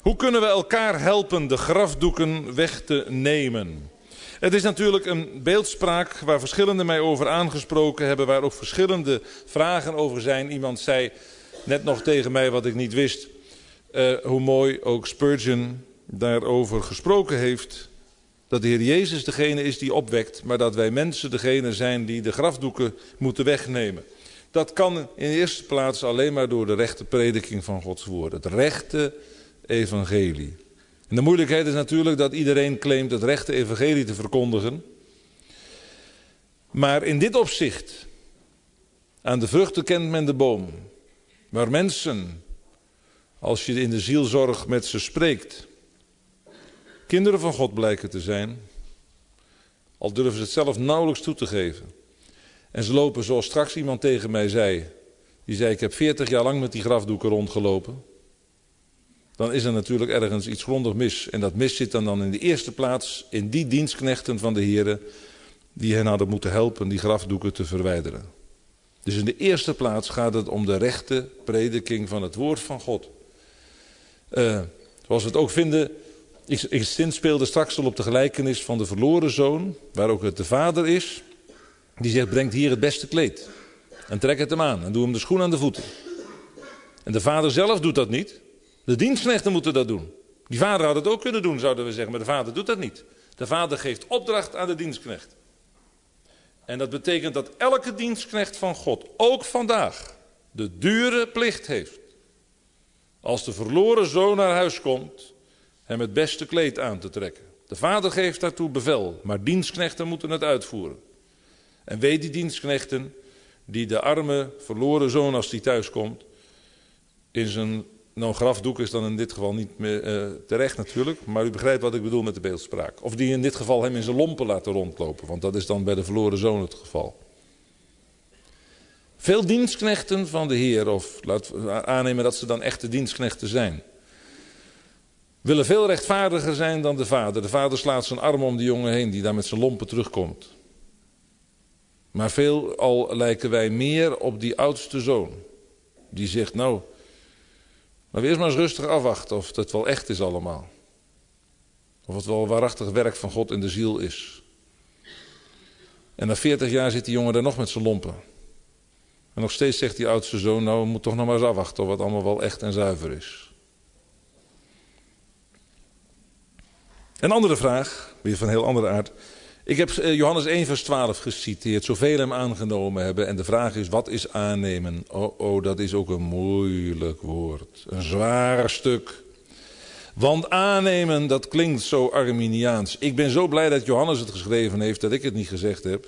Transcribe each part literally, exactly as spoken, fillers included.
Hoe kunnen we elkaar helpen de grafdoeken weg te nemen? Het is natuurlijk een beeldspraak waar verschillenden mij over aangesproken hebben, waar ook verschillende vragen over zijn. Iemand zei net nog tegen mij wat ik niet wist, uh, hoe mooi ook Spurgeon daarover gesproken heeft. Dat de Heer Jezus degene is die opwekt, maar dat wij mensen degene zijn die de grafdoeken moeten wegnemen. Dat kan in de eerste plaats alleen maar door de rechte prediking van Gods woord. Het rechte evangelie. En de moeilijkheid is natuurlijk dat iedereen claimt het rechte evangelie te verkondigen. Maar in dit opzicht, aan de vruchten kent men de boom. Waar mensen, als je in de zielzorg met ze spreekt, kinderen van God blijken te zijn, al durven ze het zelf nauwelijks toe te geven. En ze lopen zoals straks iemand tegen mij zei, die zei ik heb veertig jaar lang met die grafdoeken rondgelopen. Dan is er natuurlijk ergens iets grondig mis. En dat mis zit dan, dan in de eerste plaats in die dienstknechten van de Heere die hen hadden moeten helpen die grafdoeken te verwijderen. Dus in de eerste plaats gaat het om de rechte prediking van het woord van God. Uh, zoals we het ook vinden, Sint speelde straks al op de gelijkenis van de verloren zoon, waar ook het de vader is. Die zegt, brengt hier het beste kleed. En trek het hem aan en doe hem de schoen aan de voeten. En de vader zelf doet dat niet. De dienstknechten moeten dat doen. Die vader had het ook kunnen doen, zouden we zeggen, maar de vader doet dat niet. De vader geeft opdracht aan de dienstknecht. En dat betekent dat elke dienstknecht van God, ook vandaag, de dure plicht heeft. Als de verloren zoon naar huis komt, hem het beste kleed aan te trekken. De vader geeft daartoe bevel, maar dienstknechten moeten het uitvoeren. En weet die dienstknechten die de arme verloren zoon als die thuis komt, in zijn nou, grafdoek is dan in dit geval niet meer uh, terecht natuurlijk, maar u begrijpt wat ik bedoel met de beeldspraak. Of die in dit geval hem in zijn lompen laten rondlopen, want dat is dan bij de verloren zoon het geval. Veel dienstknechten van de Heer, of laten we aannemen dat ze dan echte dienstknechten zijn, willen veel rechtvaardiger zijn dan de vader. De vader slaat zijn arm om die jongen heen die daar met zijn lompen terugkomt. Maar veel al lijken wij meer op die oudste zoon. Die zegt, nou, maar we eerst maar eens rustig afwachten of het wel echt is allemaal. Of het wel waarachtig werk van God in de ziel is. En na veertig jaar zit die jongen daar nog met zijn lompen. En nog steeds zegt die oudste zoon, nou, we moeten toch nog maar eens afwachten of het allemaal wel echt en zuiver is. Een andere vraag, weer van heel andere aard. Ik heb Johannes één vers twaalf geciteerd, zoveel hem aangenomen hebben. En de vraag is, wat is aannemen? Oh, oh, dat is ook een moeilijk woord. Een zwaar stuk. Want aannemen, dat klinkt zo Arminiaans. Ik ben zo blij dat Johannes het geschreven heeft, dat ik het niet gezegd heb.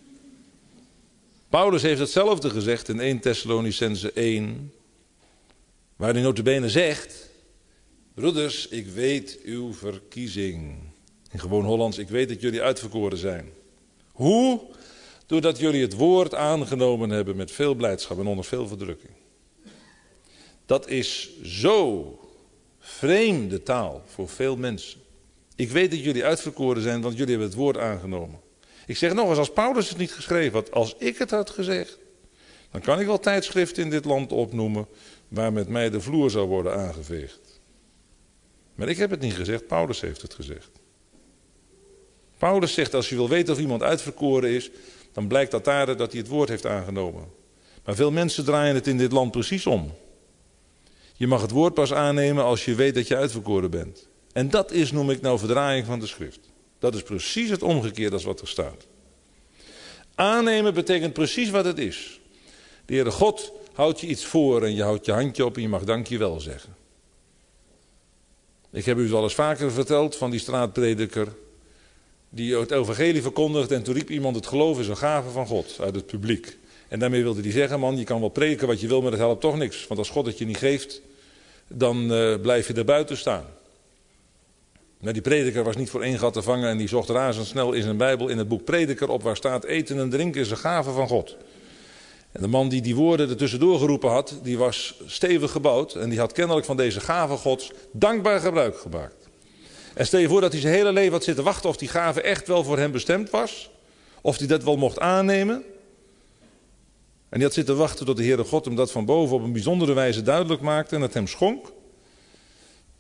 Paulus heeft hetzelfde gezegd in eerste Thessalonicenzen één. Waar hij nota bene zegt, broeders, ik weet uw verkiezing. In gewoon Hollands, ik weet dat jullie uitverkoren zijn. Hoe? Doordat jullie het woord aangenomen hebben met veel blijdschap en onder veel verdrukking. Dat is zo vreemde taal voor veel mensen. Ik weet dat jullie uitverkoren zijn, want jullie hebben het woord aangenomen. Ik zeg nog eens, als Paulus het niet geschreven had, als ik het had gezegd, dan kan ik wel tijdschriften in dit land opnoemen waar met mij de vloer zou worden aangeveegd. Maar ik heb het niet gezegd, Paulus heeft het gezegd. Paulus zegt, als je wil weten of iemand uitverkoren is, dan blijkt dat daar dat hij het woord heeft aangenomen. Maar veel mensen draaien het in dit land precies om. Je mag het woord pas aannemen als je weet dat je uitverkoren bent. En dat is, noem ik nou, verdraaiing van de schrift. Dat is precies het omgekeerde als wat er staat. Aannemen betekent precies wat het is. De Heere God houdt je iets voor en je houdt je handje op en je mag dankjewel zeggen. Ik heb u al eens vaker verteld van die straatprediker die het evangelie verkondigt en toen riep iemand, het geloof is een gave van God uit het publiek. En daarmee wilde hij zeggen, man, je kan wel prediken wat je wil, maar dat helpt toch niks. Want als God het je niet geeft, dan uh, blijf je er buiten staan. Maar die prediker was niet voor één gat te vangen en die zocht razendsnel in zijn Bijbel in het boek Prediker op waar staat, eten en drinken is een gave van God. En de man die die woorden er tussendoor geroepen had, die was stevig gebouwd en die had kennelijk van deze gave Gods dankbaar gebruik gemaakt. En stel je voor dat hij zijn hele leven had zitten wachten of die gave echt wel voor hem bestemd was. Of hij dat wel mocht aannemen. En die had zitten wachten tot de Heere God hem dat van boven op een bijzondere wijze duidelijk maakte en het hem schonk.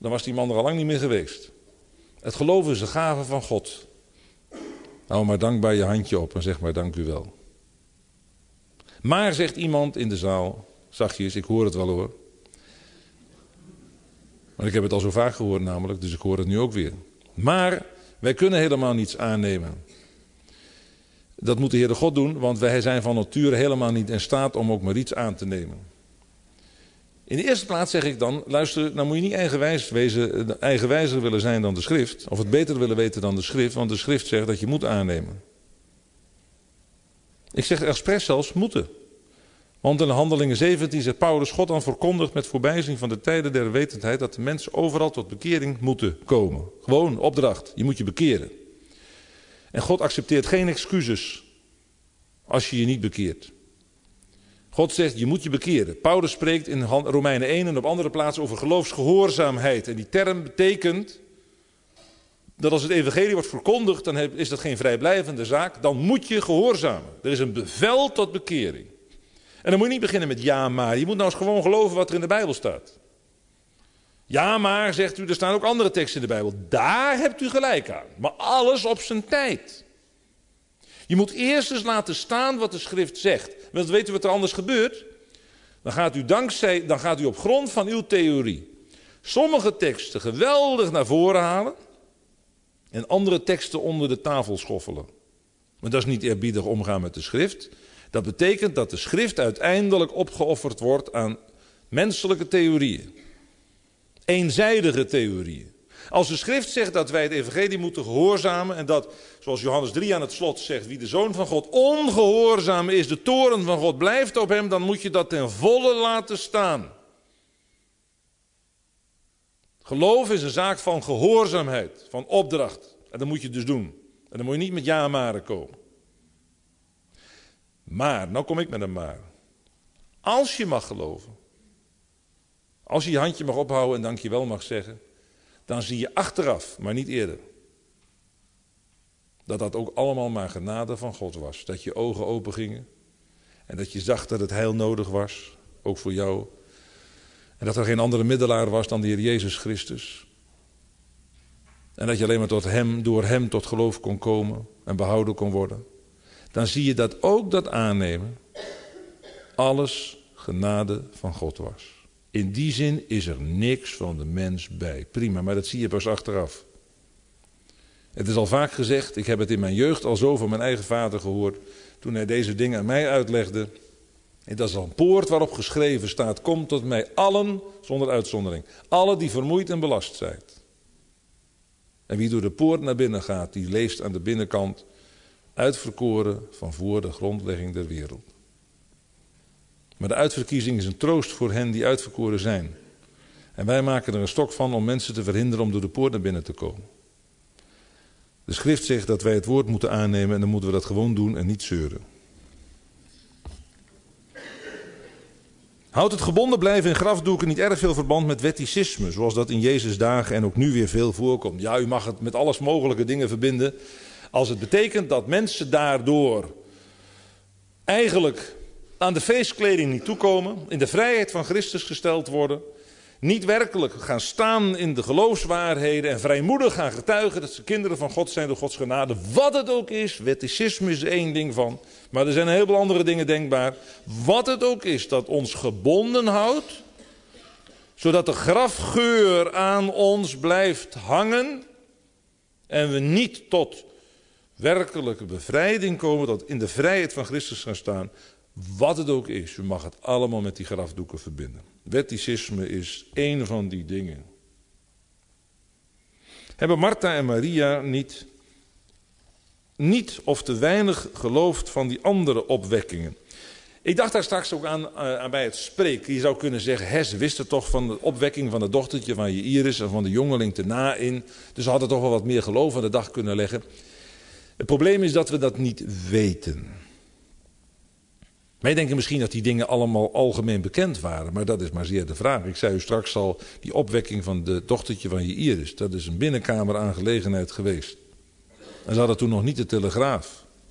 dan was die man er al lang niet meer geweest. Het geloof is een gave van God. Hou maar dankbaar je handje op en zeg maar dank u wel. Maar, zegt iemand in de zaal, zachtjes, ik hoor het wel hoor. Maar ik heb het al zo vaak gehoord namelijk, dus ik hoor het nu ook weer. Maar wij kunnen helemaal niets aannemen. Dat moet de Heere God doen, want wij zijn van nature helemaal niet in staat om ook maar iets aan te nemen. In de eerste plaats zeg ik dan, luister, nou moet je niet eigenwijs wezen, eigenwijzer willen zijn dan de schrift. Of het beter willen weten dan de schrift, want de schrift zegt dat je moet aannemen. Ik zeg expres zelfs moeten. Want in Handelingen zeventien zegt Paulus, God dan verkondigt met voorbijzien van de tijden der wetendheid dat de mensen overal tot bekering moeten komen. Gewoon opdracht, je moet je bekeren. En God accepteert geen excuses als je je niet bekeert. God zegt, je moet je bekeren. Paulus spreekt in Romeinen één en op andere plaatsen over geloofsgehoorzaamheid. En die term betekent dat als het evangelie wordt verkondigd, dan is dat geen vrijblijvende zaak. Dan moet je gehoorzamen. Er is een bevel tot bekering. En dan moet je niet beginnen met ja maar. Je moet nou eens gewoon geloven wat er in de Bijbel staat. Ja maar, zegt u, er staan ook andere teksten in de Bijbel. Daar hebt u gelijk aan. Maar alles op zijn tijd. Je moet eerst eens laten staan wat de schrift zegt. Want weet u wat er anders gebeurt? Dan gaat u dankzij, dan gaat u op grond van uw theorie sommige teksten geweldig naar voren halen en andere teksten onder de tafel schoffelen. Maar dat is niet eerbiedig omgaan met de schrift. Dat betekent dat de schrift uiteindelijk opgeofferd wordt aan menselijke theorieën. Eenzijdige theorieën. Als de schrift zegt dat wij het evangelie moeten gehoorzamen en dat, zoals Johannes drie aan het slot zegt, wie de Zoon van God ongehoorzaam is, de toorn van God blijft op hem, dan moet je dat ten volle laten staan. Geloof is een zaak van gehoorzaamheid, van opdracht. En dat moet je dus doen. En dan moet je niet met ja en maren komen. Maar, nou kom ik met een maar. Als je mag geloven, als je je handje mag ophouden en dankjewel mag zeggen, dan zie je achteraf, maar niet eerder, dat dat ook allemaal maar genade van God was. Dat je ogen open gingen en dat je zag dat het heil nodig was, ook voor jou. En dat er geen andere middelaar was dan de Heer Jezus Christus. En dat je alleen maar tot hem, door hem tot geloof kon komen en behouden kon worden. Dan zie je dat ook dat aannemen alles genade van God was. In die zin is er niks van de mens bij. Prima, maar dat zie je pas achteraf. Het is al vaak gezegd, ik heb het in mijn jeugd al zo van mijn eigen vader gehoord, toen hij deze dingen aan mij uitlegde. En dat is al een poort waarop geschreven staat, kom tot mij allen, zonder uitzondering, allen die vermoeid en belast zijn. En wie door de poort naar binnen gaat, die leest aan de binnenkant, uitverkoren van voor de grondlegging der wereld. Maar de uitverkiezing is een troost voor hen die uitverkoren zijn. En wij maken er een stok van om mensen te verhinderen om door de poort naar binnen te komen. De schrift zegt dat wij het woord moeten aannemen en dan moeten we dat gewoon doen en niet zeuren. Houdt het gebonden blijven in grafdoeken niet erg veel verband met wetticisme, zoals dat in Jezus' dagen en ook nu weer veel voorkomt. Ja, u mag het met alles mogelijke dingen verbinden. Als het betekent dat mensen daardoor eigenlijk aan de feestkleding niet toekomen, in de vrijheid van Christus gesteld worden, niet werkelijk gaan staan in de geloofswaarheden en vrijmoedig gaan getuigen dat ze kinderen van God zijn door Gods genade, wat het ook is. Wetticisme is er één ding van, maar er zijn een heleboel andere dingen denkbaar. Wat het ook is dat ons gebonden houdt, zodat de grafgeur aan ons blijft hangen en we niet tot werkelijke bevrijding komen, tot in de vrijheid van Christus gaan staan. Wat het ook is, u mag het allemaal met die grafdoeken verbinden. Wetticisme is één van die dingen. Hebben Martha en Maria niet, niet of te weinig geloofd van die andere opwekkingen? Ik dacht daar straks ook aan, aan bij het spreken. Je zou kunnen zeggen, hè, ze wisten toch van de opwekking van het dochtertje van Jaïrus en van de jongeling te Naïn. Dus ze hadden toch wel wat meer geloof aan de dag kunnen leggen. Het probleem is dat we dat niet weten. Wij denken misschien dat die dingen allemaal algemeen bekend waren, maar dat is maar zeer de vraag. Ik zei u straks al, die opwekking van de dochtertje van Jaïrus, dat is een binnenkameraangelegenheid geweest. En ze hadden toen nog niet de Telegraaf.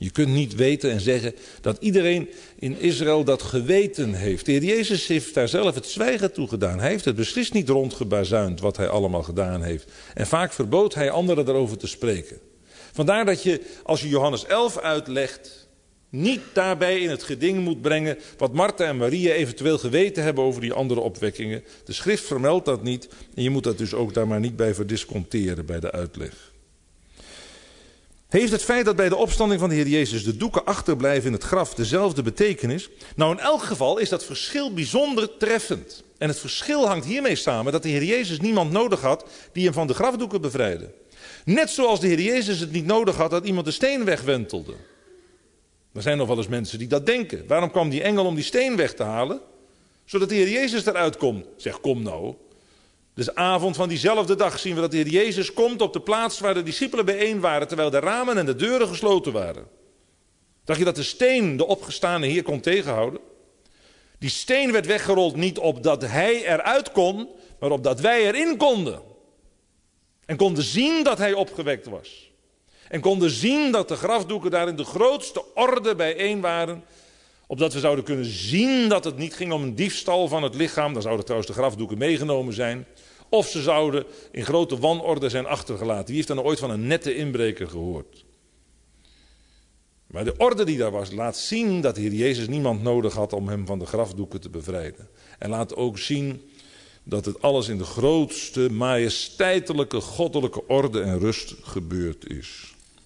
Je kunt niet weten en zeggen dat iedereen in Israël dat geweten heeft. De Heer Jezus heeft daar zelf het zwijgen toe gedaan. Hij heeft het beslist niet rondgebazuind wat hij allemaal gedaan heeft. En vaak verbood hij anderen daarover te spreken. Vandaar dat je, als je Johannes elf uitlegt, niet daarbij in het geding moet brengen wat Martha en Maria eventueel geweten hebben over die andere opwekkingen. De schrift vermeldt dat niet en je moet dat dus ook daar maar niet bij verdisconteren bij de uitleg. Heeft het feit dat bij de opstanding van de Heer Jezus de doeken achterblijven in het graf dezelfde betekenis? Nou, in elk geval is dat verschil bijzonder treffend. En het verschil hangt hiermee samen dat de Heer Jezus niemand nodig had die hem van de grafdoeken bevrijdde. Net zoals de Heer Jezus het niet nodig had dat iemand de steen wegwentelde. Er zijn nog wel eens mensen die dat denken. Waarom kwam die engel om die steen weg te halen? Zodat de Heer Jezus eruit komt. Zeg, kom nou. Dus avond van diezelfde dag zien we dat de Heer Jezus komt op de plaats waar de discipelen bijeen waren, terwijl de ramen en de deuren gesloten waren. Dacht je dat de steen de opgestane Heer kon tegenhouden? Die steen werd weggerold niet opdat hij eruit kon, maar opdat wij erin konden. En konden zien dat hij opgewekt was. En konden zien dat de grafdoeken daar in de grootste orde bijeen waren. Opdat we zouden kunnen zien dat het niet ging om een diefstal van het lichaam. Dan zouden trouwens de grafdoeken meegenomen zijn. Of ze zouden in grote wanorde zijn achtergelaten. Wie heeft dan ooit van een nette inbreker gehoord? Maar de orde die daar was laat zien dat de Heer Jezus niemand nodig had om hem van de grafdoeken te bevrijden. En laat ook zien dat het alles in de grootste, majesteitelijke, goddelijke orde en rust gebeurd is.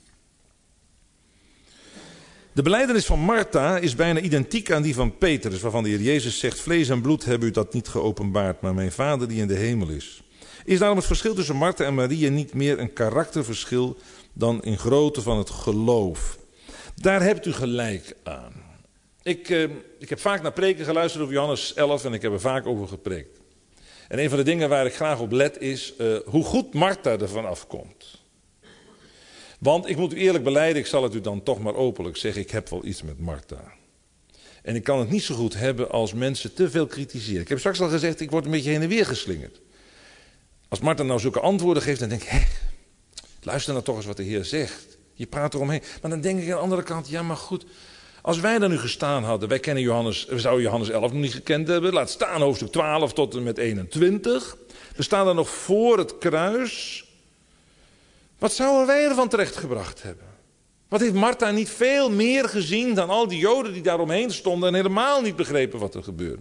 De belijdenis van Martha is bijna identiek aan die van Petrus, waarvan de Heer Jezus zegt: vlees en bloed hebben u dat niet geopenbaard, maar mijn Vader die in de hemel is. Is daarom het verschil tussen Martha en Maria niet meer een karakterverschil dan in grootte van het geloof? Daar hebt u gelijk aan. Ik, eh, ik heb vaak naar preken geluisterd over Johannes elf en ik heb er vaak over gepreekt. En een van de dingen waar ik graag op let is uh, hoe goed Martha ervan afkomt. Want ik moet u eerlijk belijden, ik zal het u dan toch maar openlijk zeggen, ik heb wel iets met Martha. En ik kan het niet zo goed hebben als mensen te veel kritiseren. Ik heb straks al gezegd, ik word een beetje heen en weer geslingerd. Als Martha nou zulke antwoorden geeft, dan denk ik, hé, luister nou toch eens wat de Heer zegt. Je praat eromheen. Maar dan denk ik aan de andere kant, ja maar goed, als wij daar nu gestaan hadden, wij kennen Johannes, we zouden Johannes elf nog niet gekend hebben, laat staan hoofdstuk twaalf tot en met eenentwintig. We staan daar nog voor het kruis. Wat zouden wij ervan terechtgebracht hebben? Wat heeft Martha niet veel meer gezien dan al die Joden die daaromheen stonden en helemaal niet begrepen wat er gebeurde?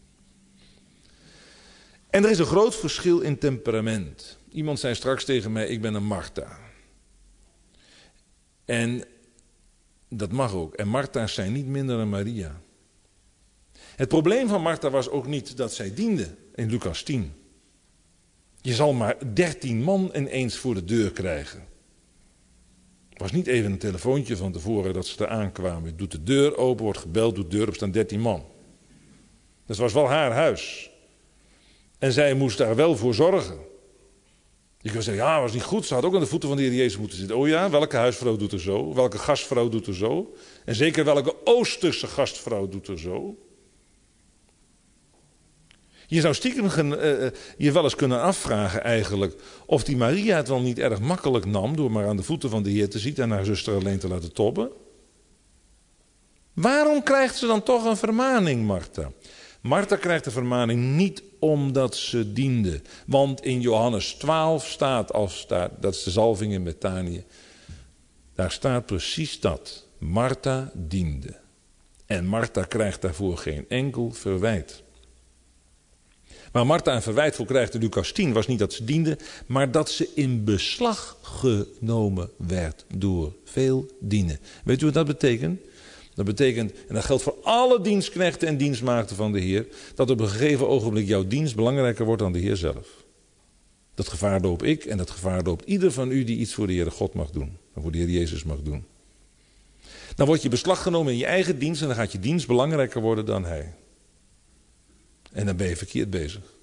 En er is een groot verschil in temperament. Iemand zei straks tegen mij, ik ben een Martha. En dat mag ook. En Martha's zijn niet minder dan Maria. Het probleem van Martha was ook niet dat zij diende in Lucas tien. Je zal maar dertien man ineens voor de deur krijgen. Het was niet even een telefoontje van tevoren dat ze er aankwamen. Doet de deur open, wordt gebeld, doet de deur op, staan dertien man. Dat was wel haar huis. En zij moest daar wel voor zorgen. Je kunt zeggen, ja, dat was niet goed. Ze had ook aan de voeten van de Heer Jezus moeten zitten. Oh ja, welke huisvrouw doet er zo? Welke gastvrouw doet er zo? En zeker welke Oosterse gastvrouw doet er zo? Je zou stiekem uh, je wel eens kunnen afvragen eigenlijk of die Maria het wel niet erg makkelijk nam door maar aan de voeten van de Heer te zitten en haar zuster alleen te laten tobben. Waarom krijgt ze dan toch een vermaning, Martha? Martha krijgt de vermaning niet omdat ze diende. Want in Johannes twaalf staat, als daar, dat is de zalving in Betanië, daar staat precies dat. Martha diende. En Martha krijgt daarvoor geen enkel verwijt. Waar Martha een verwijt voor krijgt in Lucas tien was niet dat ze diende, maar dat ze in beslag genomen werd door veel dienen. Weet u wat dat betekent? Dat betekent, en dat geldt voor alle dienstknechten en dienstmaagden van de Heer, dat op een gegeven ogenblik jouw dienst belangrijker wordt dan de Heer zelf. Dat gevaar loop ik en dat gevaar loopt ieder van u die iets voor de Heer God mag doen. En voor de Heer Jezus mag doen. Dan word je beslag genomen in je eigen dienst en dan gaat je dienst belangrijker worden dan Hij. En dan ben je verkeerd bezig.